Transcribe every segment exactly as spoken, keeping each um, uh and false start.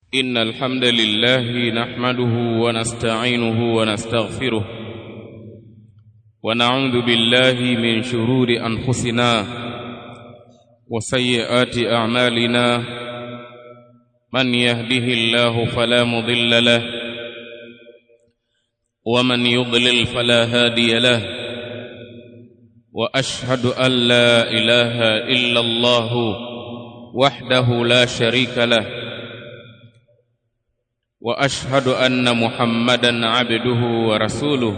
إن الحمد لله نحمده ونستعينه ونستغفره ونعوذ بالله من شرور أنفسنا وسيئات أعمالنا من يهده الله فلا مضل له ومن يضلل فلا هادي له وأشهد أن لا إله إلا الله وحده لا شريك له وأشهد أن محمدًا عبده ورسوله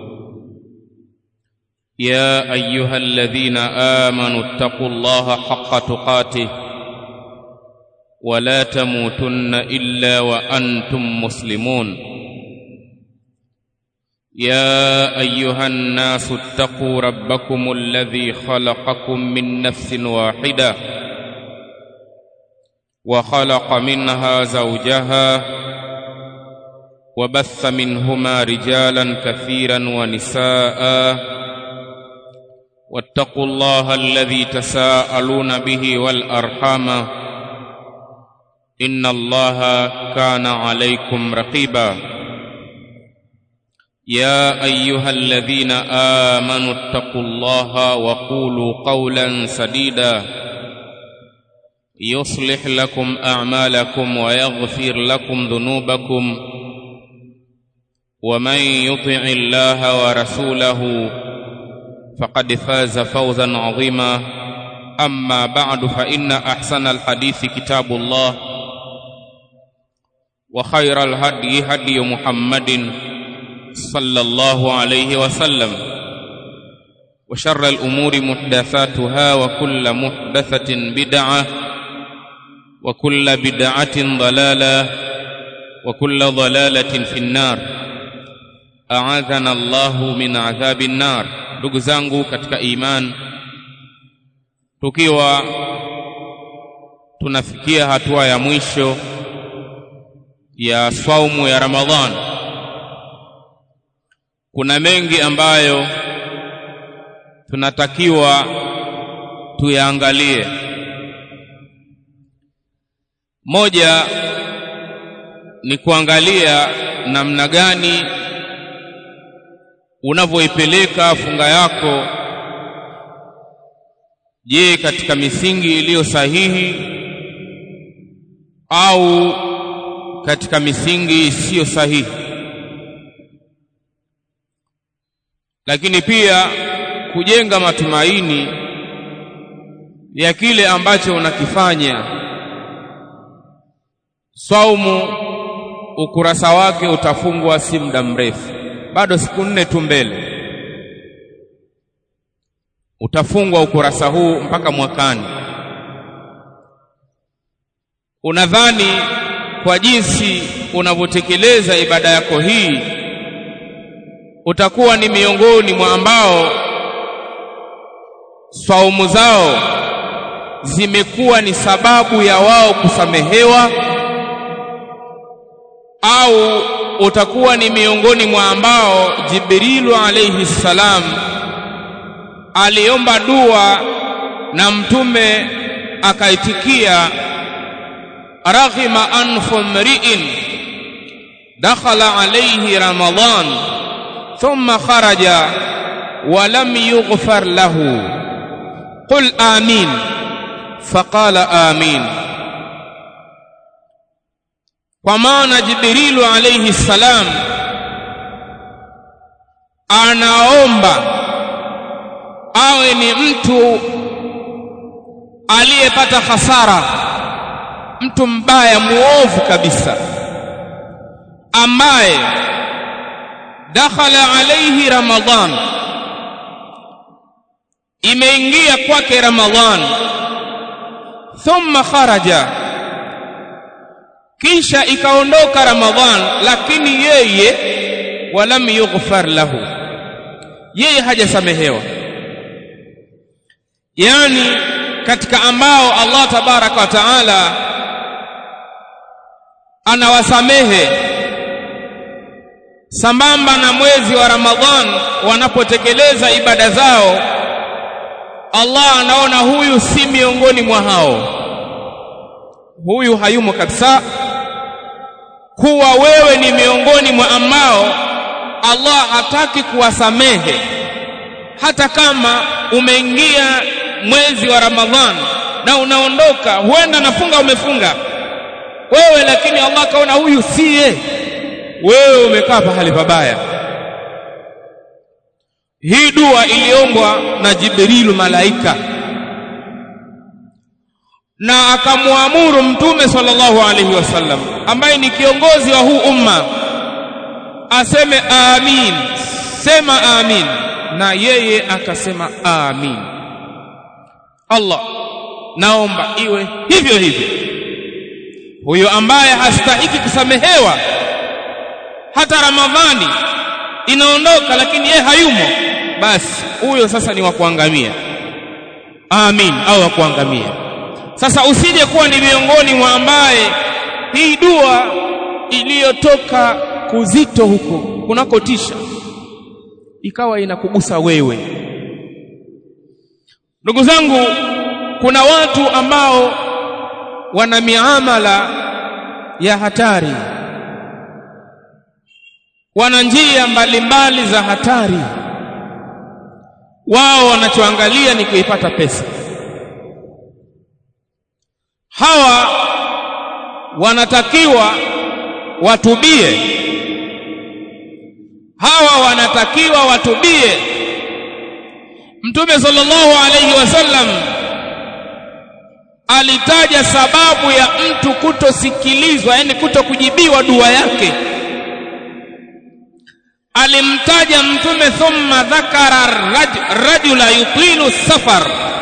يا أيها الذين آمنوا اتقوا الله حق تقاته ولا تموتن إلا وأنتم مسلمون يا أيها الناس اتقوا ربكم الذي خلقكم من نفس واحدة وخلق منها زوجها وبث منهما رجالا كثيرا ونساء واتقوا الله الذي تساءلون به والأرحام إن الله كان عليكم رقيبا يا أيها الذين آمنوا اتقوا الله وقولوا قولا سديدا يصلح لكم أعمالكم ويغفر لكم ذنوبكم ومن يطع الله ورسوله فقد فاز فوزا عظيما أما بعد فإن أحسن الحديث كتاب الله وخير الهدي هدي محمد صلى الله عليه وسلم وشر الأمور محدثاتها وكل محدثة بدعة وكل بدعة ضلالة وكل ضلالة في النار أعاذنا الله من عذاب النار. Ndugu zangu katika iman, tukiwa tunafikia hatua ya mwisho ya saumu ya Ramadhan, kuna mengi ambayo tunatakiwa tuyaangalie. Moja ni kuangalia namna gani unavyoipeleka funga yako. Je, katika misingi iliyo sahihi au katika misingi isiyo sahihi? Lakini pia kujenga matumaini ya kile ambacho unakifanya. Saumu ukurasa wake utafungwa si muda mrefu, bado siku nne tu mbele utafungwa ukurasa huu mpaka mwakani. Unadhani kwa jinsi unavyotekeleza ibada yako hii utakuwa ni miongoni mwa ambao saumu zao zimekuwa ni sababu ya wao kusamehewa, au utakuwa ni miongoni mwa ambao Jibrilu alayhi salam aliomba dua na mtume akaitikia, raghima anfu mri'in dakhala alayhi Ramadhan thumma kharaja wa lam yughfar lahu qul amin faqala amin. Kwa maana Jibrilu alayhi salam anaomba awe ni mtu aliyepata hasara, mtu mbaya muovu kabisa, ambaye dakhala alayhi Ramadhan, imeingia kwake Ramadhan, thumma kharaja, kisha ikaondoka Ramadhan, lakini yeye walam yughfar lahu, yeye hajasamehewa. Yani katika ambao Allah tabaraka wa taala anawasamehe sambamba na mwezi wa Ramadhan wanapotekeleza ibada zao, Allah anaona huyu si miongoni mwa hao, huyu hayumo kabisa, kuwa wewe ni miongoni mwa ambao Allah hataki kuwasamehe hata kama umeingia mwezi wa Ramadhani na unaondoka, huenda nafunga umefunga wewe, lakini Allah kaona huyu siye, wewe umekaa pahali pabaya. Hii dua iliombwa na Jibrilu malaika, na akamuamuru Mtume sallallahu alaihi wasallam ambaye ni kiongozi wa huu umma aseme amin, sema amin, na yeye akasema amin. Allah, naomba iwe hivyo hivyo. Huyo ambaye hastahiki kusamehewa, hata Ramadhani inaondoka lakini yeye hayumo, basi huyo sasa ni wa kuangamia. Amin, au wa kuangamia. Sasa usije kuwa ni miongoni mwa ambaye hii dua iliyotoka kuzito huko kunakotisha ikawa inakugusa wewe. Ndugu zangu, kuna watu ambao wana miamala ya hatari, wana njia mbalimbali za hatari. Wao wanachoangalia ni kuipata pesa. Hawa wanatakiwa watubie, hawa wanatakiwa watubie. Mtume sallallahu alayhi wasallam alitaja sababu ya mtu kutosikilizwa, yani kutokujibiwa dua yake. Alimtaja Mtume, thumma dhakara rajula yutilu safar.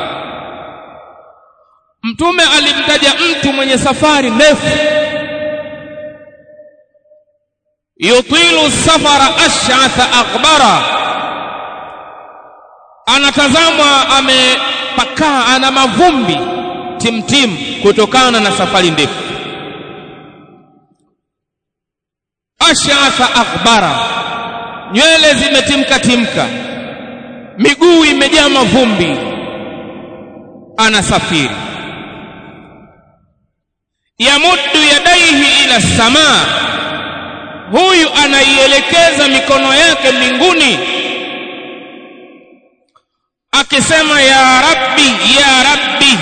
Mtume alimtaja mtu mwenye safari ndefu, yutilu safara ash'atha aghbara, anatazama amepakaa, ana mavumbi timtim kutokana na safari ndefu. Ash'atha aghbara, nywele zimetimka timka, miguu imejaa mavumbi, anasafiri. Yamuddu yadaihi ila samaa, huyu anaielekeza mikono yake mbinguni akisema ya rabbi ya rabbi,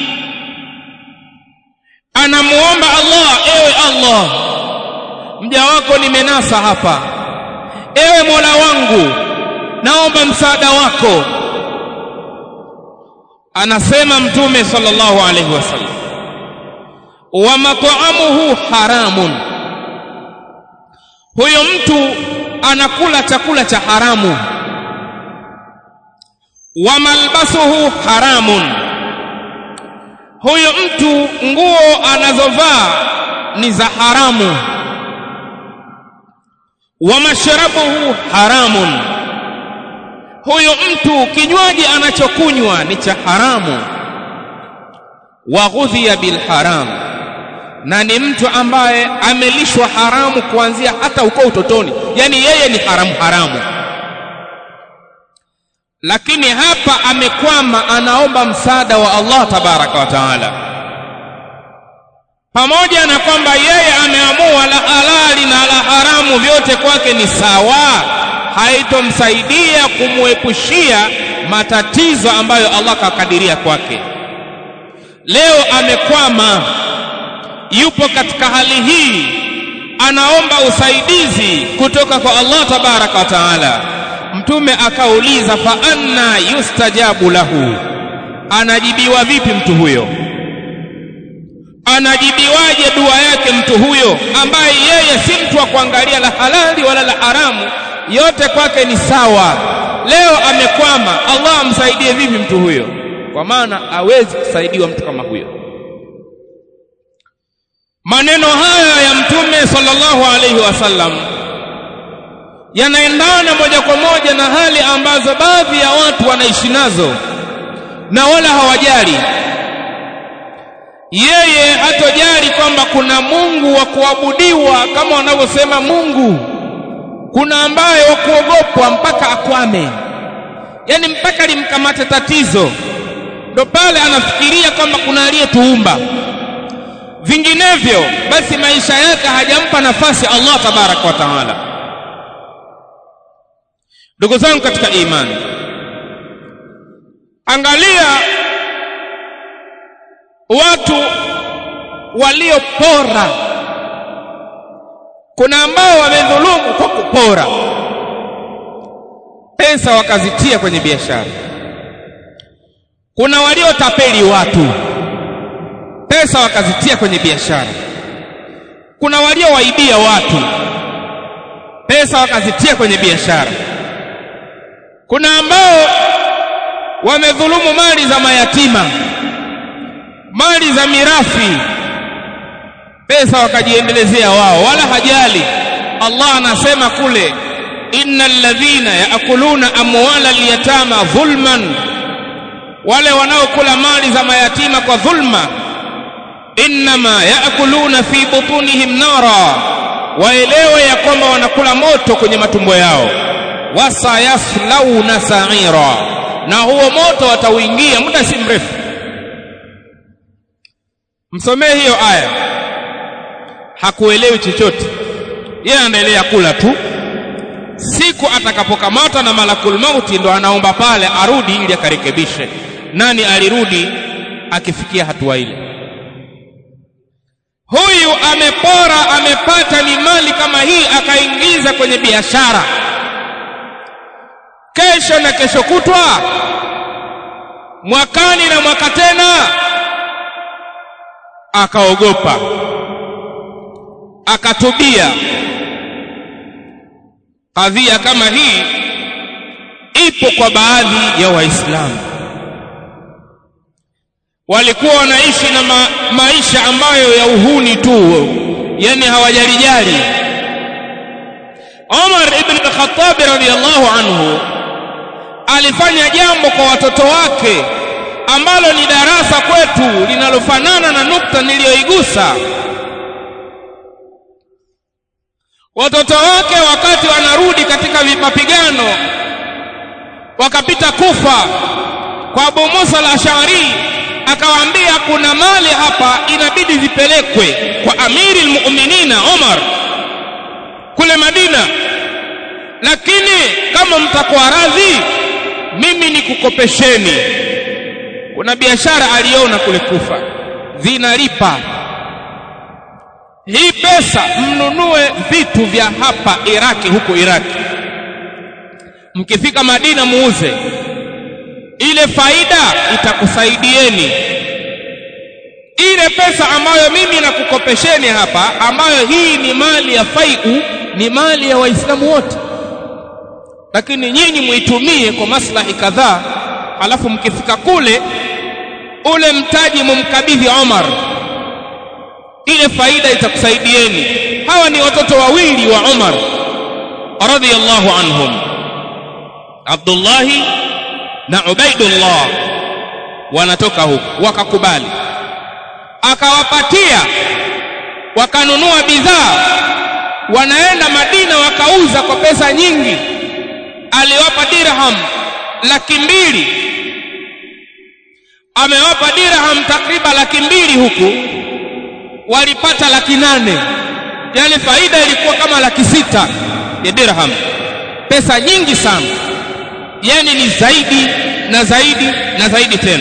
anamuomba Allah, ewe Allah, mja wako nimenasa hapa, ewe Mola wangu naomba msaada wako. Anasema Mtume sallallahu alaihi wasallam, wa mat'amuhu haramun, huyo mtu anakula chakula cha haramu. Wa malbasuhu haramun, huyo mtu nguo anazovaa ni za haramu. Wa mashrabuhu haramun, huyo mtu kinywaji anachokunywa ni cha haramu. Wa ghudhiya bil haram, na ni mtu ambaye amelishwa haramu kuanzia hata uko utotoni, yani yeye ni haramu haramu. Lakini hapa amekwama, anaomba msaada wa Allah tabaraka wa taala, pamoja na kwamba yeye ameamua la halali na la haramu vyote kwake ni sawa, haitomsaidia kumuepushia matatizo ambayo Allah kakadiria kwake. Leo amekwama, yupo katika hali hii, anaomba usaidizi kutoka kwa Allah tabaraka wa taala. Mtume akauliza, fa anna yustajabu lahu, anajibiwa vipi mtu huyo? Anajibiwaje dua yake mtu huyo ambaye yeye si mtu wa kuangalia la halali wala la haramu, yote kwake ni sawa? Leo amekwama, Allah amsaidie vipi mtu huyo? Kwa maana hawezi kusaidiwa mtu kama huyo. Maneno haya ya Mtume sallallahu alaihi wasallam yanaendana moja kwa moja na hali ambazo baadhi ya watu wanaishi nazo na wala hawajali. Yeye hatojali kwamba kuna Mungu wa kuabudiwa kama wanavyosema Mungu, kuna ambaye wa kuogopwa mpaka akwame, yani mpaka limkamate tatizo, ndo pale anafikiria kwamba kuna aliyetuumba. vinginevyo basi maisha yake hajampa nafasi Allah tabarak wa taala. Ndugu zangu katika imani, angalia watu waliopora. Kuna ambao wamedhulumu kwa kupora pesa wakazitia kwenye biashara. Kuna waliotapeli watu pesa wakazitia kwenye biashara. Kuna waliowaibia watu pesa wakazitia kwenye biashara. Kuna ambao wamedhulumu mali za mayatima, mali za mirathi, pesa wakajiendelezea wao, wala hajali. Allah anasema kule, innal ladhina yaakuluna amwala al-yatama dhulman, wale wanaokula mali za mayatima kwa dhulma, innama yaakuluna fi butunihim nara, waelewe ya kwamba wanakula moto kwenye matumbo yao. Wasayaslawna sa'ira, na huo moto watauingia muda si mrefu. Msomee hiyo aya, hakuelewi chochote, yeye anaendelea kula tu. Siku atakapokamatwa na malakul mauti ndo anaomba pale arudi ili akarekebishe. Nani alirudi akifikia hatua ile? Huyu amepora, amepata ni mali kama hii, akaingiza kwenye biashara. Kesho na kesho kutwa, mwakani na mwaka tena, akaogopa, akatubia. Kadhia kama hii ipo kwa baadhi ya Waislamu. Walikuwa wanaishi na ma maisha ambayo ya uhuni tu, yani hawajalijali. Umar ibn al-Khattab radhiyallahu anhu alifanya jambo kwa watoto wake ambalo ni darasa kwetu, linalofanana na nukta niliyoigusa. Watoto wake wakati wanarudi katika mapigano, wakapita Kufa kwa Abu Musa al-Ash'ari, akawaambia kuna mali hapa inabidi zipelekwe kwa Amiri al-Mu'minina Umar kule Madina, lakini kama mtakuwa radhi mimi nikukopesheni. Kuna biashara aliona kule Kufa zinalipa, hii pesa mnunue vitu vya hapa Iraki, huko Iraki, mkifika Madina muuze, ile faida itakusaidieni. Ile pesa ambayo mimi nakukopesheni hapa, ambayo hii ni mali ya faiu, ni mali ya Waislamu wote, lakini nyinyi muitumie kwa maslahi kadhaa, alafu mkifika kule ule mtaji mumkabidhi Umar, ile faida itakusaidieni. Hawa ni watoto wawili wa Umar radhiyallahu anhum, Abdullah na Ubaidullah, wanatoka huko, wakakubali, akawapatia, wakanunua bidhaa, wanaenda Madina wakauza kwa pesa nyingi. Aliwapa dirham laki mbili, amewapa dirham takriban laki mbili, huku walipata laki nane, yani faida ilikuwa kama laki sita ya dirham. Pesa nyingi sana, yani ni zaidi na zaidi na zaidi tena.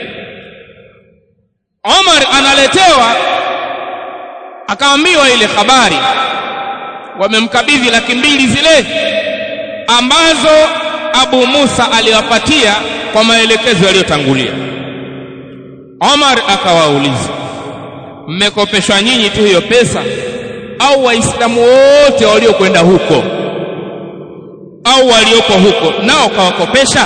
Umar analetewa, akaambiwa ile habari, wamemkabidhi laki mbili zile ambazo Abu Musa aliwapatia kwa maelekezo yaliyotangulia. Umar akawauliza, mmekopeshwa nyinyi tu hiyo pesa au Waislamu wote waliokwenda huko au walioko huko nao kawakopesha?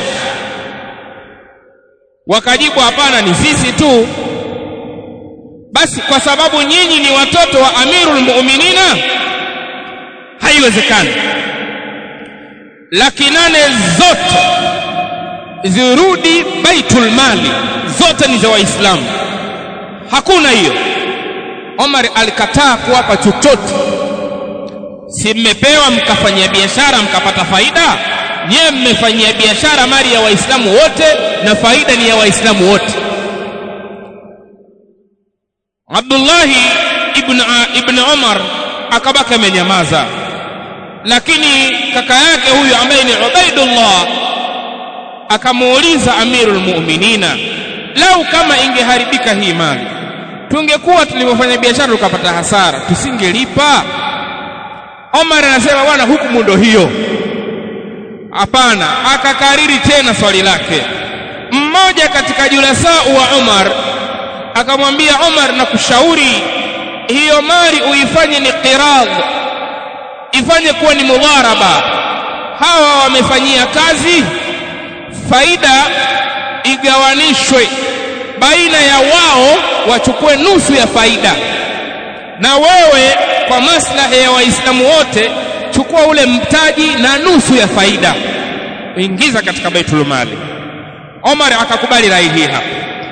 Wakajibu, hapana, ni sisi tu. Basi kwa sababu nyinyi ni watoto wa Amirul Mu'minina, haiwezekani. Laki nane zote zirudi Baitul Mali, zote ni za Waislamu, hakuna hiyo. Omar alikataa kuwapa chochote. Si mmepewa mkafanyia biashara mkapata faida? Nyie mmefanyia biashara mali ya Waislamu wote na faida ni ya Waislamu wote. Abdullah ibn ibn Umar akabaka amenyamaza, lakini kaka yake huyu ambaye ni Ubaidullah akamuuliza Amirul Mu'minina, lau kama ingeharibika hii mali, tungekuwa tulivyofanya biashara tukapata hasara, tusingelipa? Omar anasema bwana, hukumu ndio hiyo. Hapana. Akakariri tena swali lake. Mmoja katika julasa wa Umar akamwambia Umar, na kushauri hiyo mali uifanye ni qirad, ifanye kuwa ni mudharaba. Hawa wamefanyia kazi, faida igawanishwe baina ya wao, wachukue nusu ya faida, na wewe kwa maslahi ya Waislamu wote chukua ule mtaji na nusu ya faida, ingiza katika Baitul Mali. Omar akakubali rai hii hapa.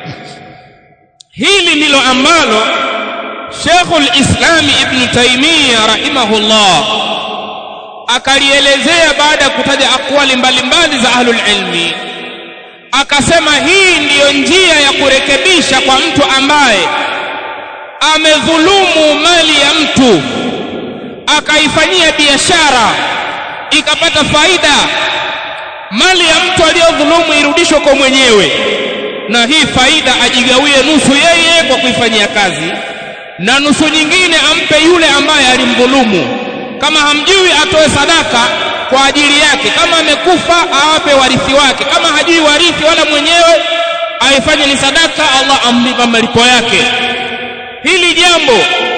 Hili ndilo ambalo Sheikhul Islam Ibn Taymiyyah rahimahullah akalielezea baada ya kutaja akwali mbalimbali za ahlul ilmi. Akasema hii ndiyo njia ya kurekebisha kwa mtu ambaye amedhulumu mali ya mtu, akaifanyia biashara ikapata faida. Mali ya mtu aliyodhulumu irudishwe kwa mwenyewe, na hii faida ajigawie nusu yeye kwa kuifanyia kazi, na nusu nyingine ampe yule ambaye alimdhulumu. Kama hamjui atoe sadaka kwa ajili yake, kama amekufa awape warithi wake, kama hajui warithi wala mwenyewe aifanye ni sadaka, Allah amlipa malipo yake. Hili jambo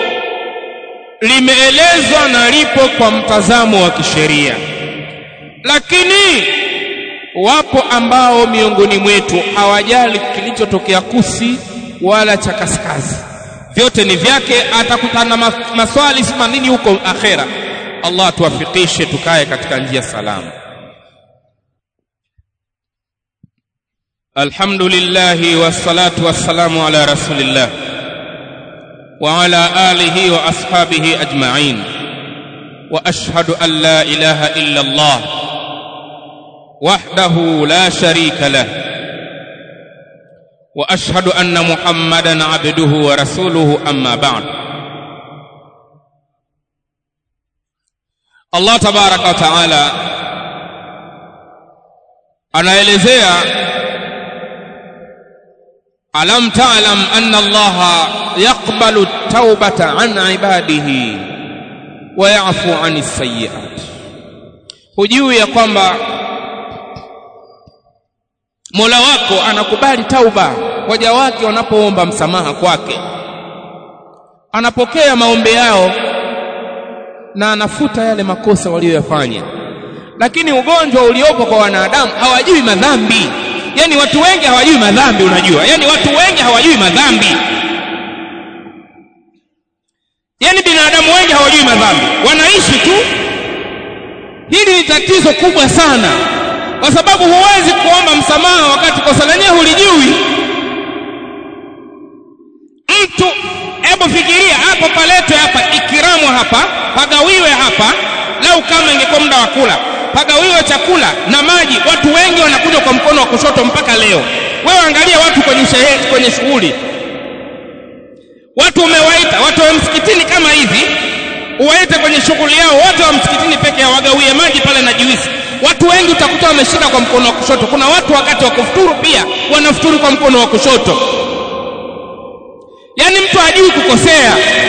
limeelezwa na lipo kwa mtazamo wa kisheria, lakini wapo ambao miongoni mwetu hawajali kilichotokea Kusi wala cha Kaskazi, vyote ni vyake, atakutana maswali sima nini huko akhera. Allah tuwafikishe tukae katika njia salama. Alhamdulillah wassalatu wassalamu ala rasulillah wa ala alihi wa ashabihi ajma'in, wa ashhadu an la ilaha illa Allah wahdahu la sharika lah, wa ashhadu anna Muhammadan abduhu wa rasuluhu, amma ba'd. Allah tabaraka wa taala anaelezea, alam ta'lam anna Allah yaqbalu at-taubata an ibadihi wa ya'fu 'anis sayyi'at. Hujui ya kwamba Mola wako anakubali tauba waja wake wanapoomba msamaha kwake, anapokea maombi yao na anafuta yale makosa waliyofanya. Lakini ugonjwa uliopo kwa wanadamu, hawajui madhambi. Yani watu wengi hawajui madhambi, unajua? Yani watu wengi hawajui madhambi. Yani binadamu wengi hawajui madhambi, wanaishi tu. Hili ni tatizo kubwa sana, kwa sababu huwezi kuomba msamaha wakati kosa lenyewe hulijui. Mtu, hebu fikiria hapo, paletwe hapa ikiramu hapa, pagawiwe hapa, lau kama ingekuwa muda wa kula, pagawiwe chakula na maji, watu wengi wanakuja kwa mkono wa kushoto mpaka leo. Wewe angalia watu kwenye sherehe, kwenye shughuli, watu umewaita watu wa msikitini kama hivi, uwaite kwenye shughuli yao, watu wa msikitini peke yao wagawie maji pale na juisi, watu wengi utakuta wameshika kwa mkono wa kushoto. Kuna watu wakati wa kufuturu pia wanafuturu kwa mkono wa kushoto. Yani mtu hajui kukosea.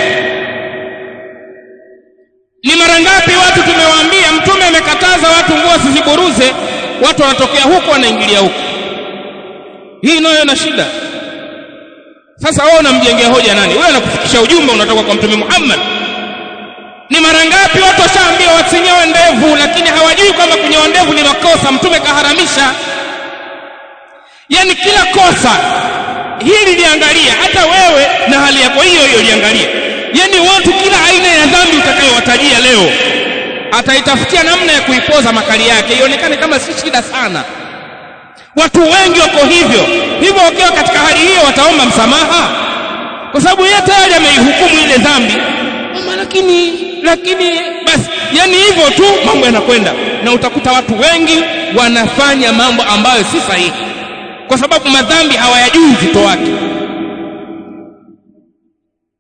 Ni mara ngapi watu tumewaambia, Mtume amekataza watu nguo siziburuze, watu wanatokea huko wanaingilia huko. Hii nayo ina shida. Sasa wewe unamjengea hoja nani? Wewe unakufikisha ujumbe unatoka kwa Mtume Muhammad. Ni mara ngapi watu washaambia wasinyoe ndevu, lakini hawajui kwamba kunyoa ndevu ni makosa, Mtume kaharamisha. Yani kila kosa hili liangalia, hata wewe na hali yako hiyo hiyo liangalia. Yani watu kila aina ya dhambi utakayowatajia leo ataitafutia namna ya kuipoza makali yake ionekane kama si shida sana. Watu wengi wako hivyo hivyo, wakiwa katika hali hiyo wataomba msamaha kwa sababu yeye tayari ameihukumu ile dhambi. Mama, lakini lakini basi, yani hivyo tu mambo yanakwenda, na utakuta watu wengi wanafanya mambo ambayo si sahihi kwa sababu madhambi hawayajui uzito wake.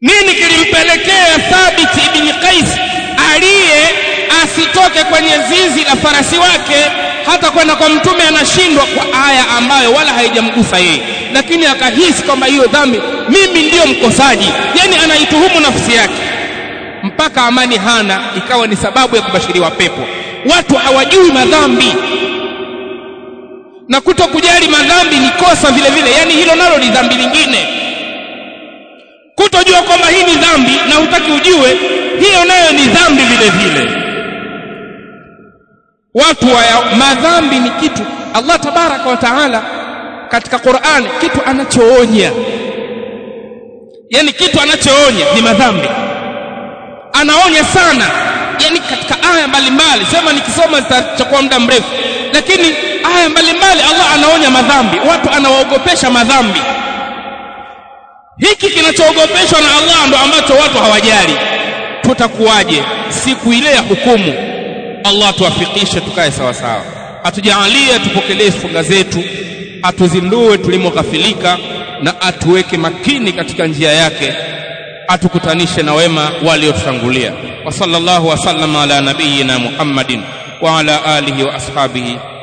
Nini kilimpelekea Thabit ibn Qais aliye asitoke kwenye zizi la farasi wake hata kwenda kwa mtume anashindwa kwa aya ambayo wala haijamgusa yeye, lakini akahisi kwamba hiyo dhambi mimi ndiyo mkosaji, yani anaituhumu nafsi yake, mpaka amani hana ikawa ni sababu ya kubashiriwa pepo. Watu hawajui madhambi, na kutokujali madhambi ni kosa vile vile, yani hilo nalo ni dhambi lingine. Kutojua kwamba hii ni dhambi na hutaki ujue, hiyo nayo ni dhambi vile vile. Watu wa madhambi ni kitu Allah tabaraka wa taala katika Qur'an kitu anachoonya, yani kitu anachoonya ni madhambi, anaonya sana, yani katika aya mbalimbali. Sema nikisoma zitachukua muda mrefu, lakini aya mbalimbali Allah anaonya madhambi, watu anawaogopesha madhambi. Hiki kinachoogopeshwa na Allah ndo ambacho watu hawajali. Tutakuwaje siku ile ya hukumu? Allah tuwafikishe tukae sawa sawa, atujalie tupokelee funga zetu, atuzindue tulimoghafilika, na atuweke makini katika njia yake, atukutanishe na wema waliotutangulia. Wa sallallahu wa sallama ala nabiyyina Muhammadin wa ala alihi wa ashabihi